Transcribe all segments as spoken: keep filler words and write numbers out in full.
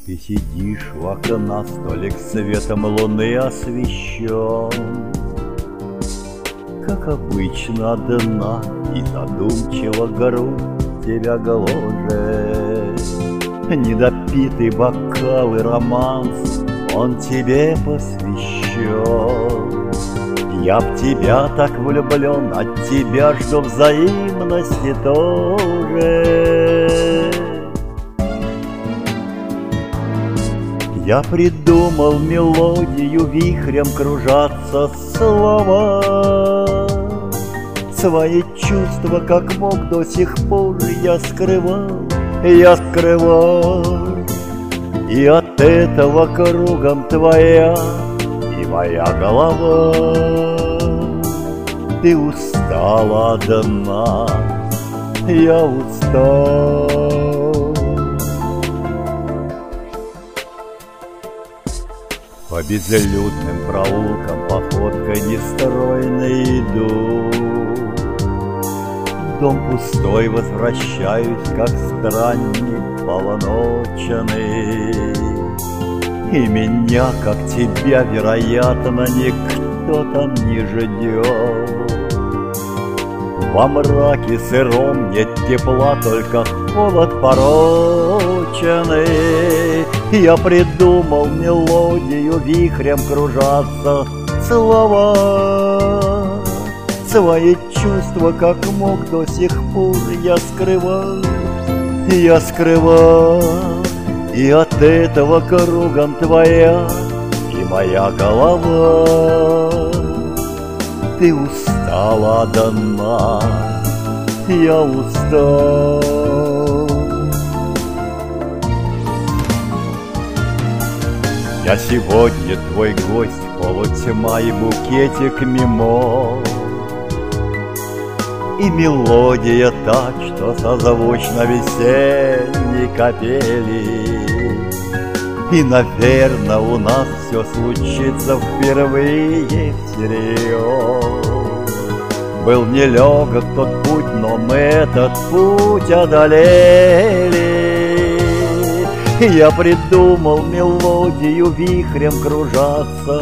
Ты сидишь у окна, столик светом луны освещен. Как обычно одна, и задумчиво грудь тебя гложет. Недопитый бокал и романс, он тебе посвящен. Я в тебя так влюблен, от тебя жду взаимности тоже. Я придумал мелодию, вихрем кружатся слова. Свои чувства, как мог, до сих пор я скрывал, я скрывал. И от этого кругом твоя и моя голова. Ты устала одна, я устал. По безлюдным проулкам походкой нестройной иду. В дом пустой возвращаюсь, как странник полуночный. И меня, как тебя, вероятно, никто там не ждет. Во мраке сыром нет тепла, только холод пороченный. Я придумал мелодию, вихрем кружатся слова. Свои чувства, как мог, до сих пор я скрывал, я скрывал. И от этого кругом твоя и моя голова. Ты устала одна, я устал. Я сегодня твой гость, полутьма и букетик мимо. И мелодия так, что созвучна весенней капели. И, наверное, у нас все случится впервые всерьез. Был нелегок тот путь, но мы этот путь одолели. И я придумал мелодию, вихрем кружатся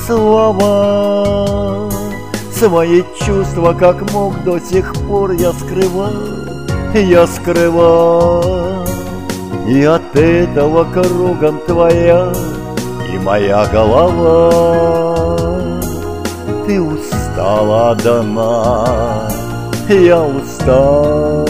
слова. Свои чувства, как мог, до сих пор я скрывал, я скрывал. И от этого кругом твоя и моя голова. Ты устала одна, я устал.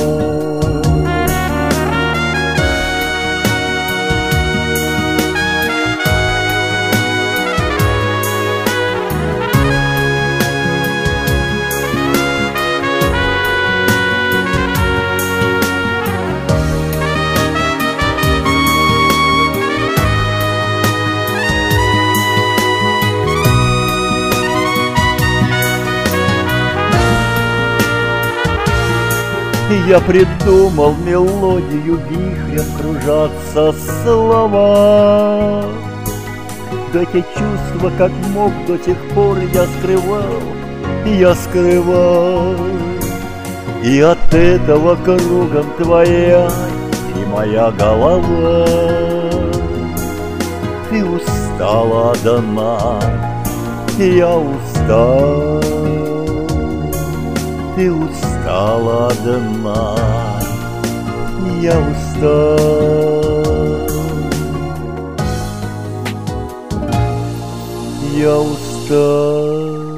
Я придумал мелодию, вихрем кружатся слова. Да те чувства, как мог, до тех пор я скрывал, я скрывал. И от этого кругом твоя и моя голова. Ты устала одна, я устал. Ты устала одна, я устал. Я устал.